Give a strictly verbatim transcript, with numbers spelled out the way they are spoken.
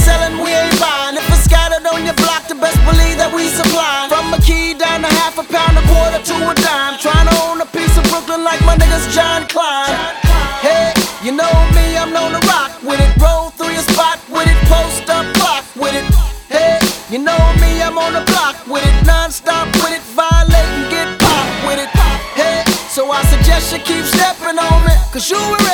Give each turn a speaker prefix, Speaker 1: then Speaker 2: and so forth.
Speaker 1: selling, we ain't buying. If it's scattered on your block, the best believe that we supplying. From a key down to half a pound, a quarter to a dime. Trying to own a piece of Brooklyn like my niggas John Klein. Hey, you know me, I'm known to rock with it. Roll through your spot with it, post up block with it. Hey, you know me, I'm on the block with it. Non-stop with it, violate and get popped with it. Hey, so I suggest you keep stepping on me, cause you were